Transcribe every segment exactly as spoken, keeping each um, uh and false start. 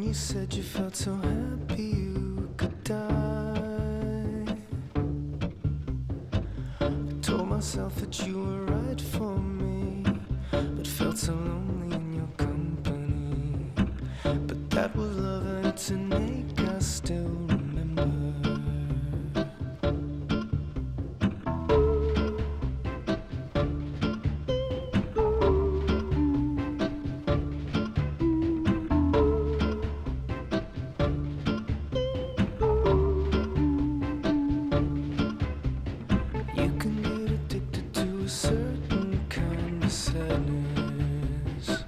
you said you felt so happy you could die. I told myself that you were right for me, but felt so lonely in your company. But that was love and it's an ache I still remember. Certain kind of sadness,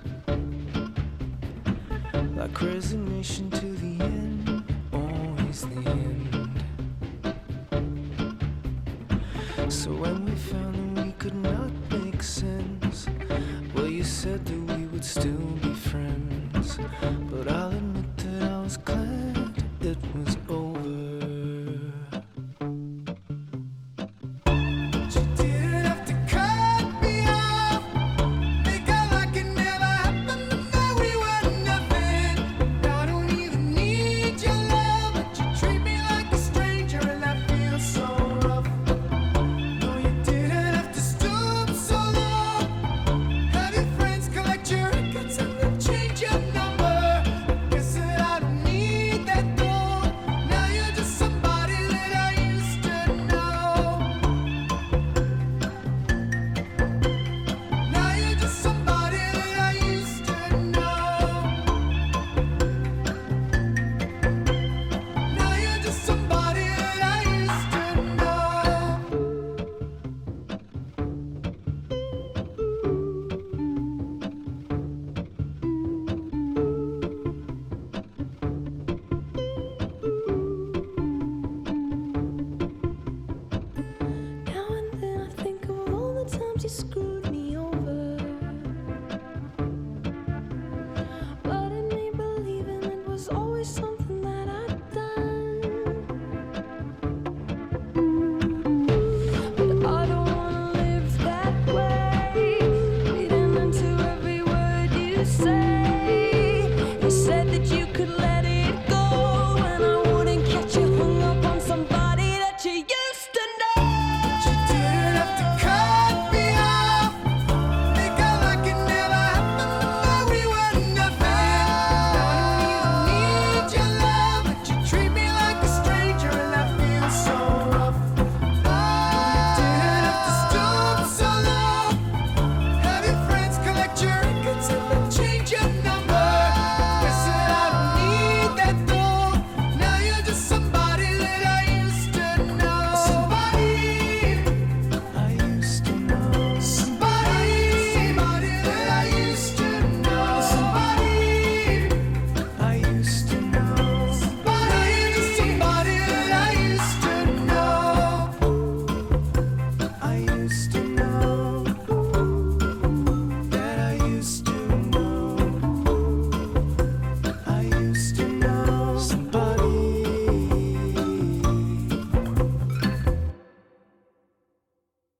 like resignation to the end, always the end. So when we found that we could not make sense,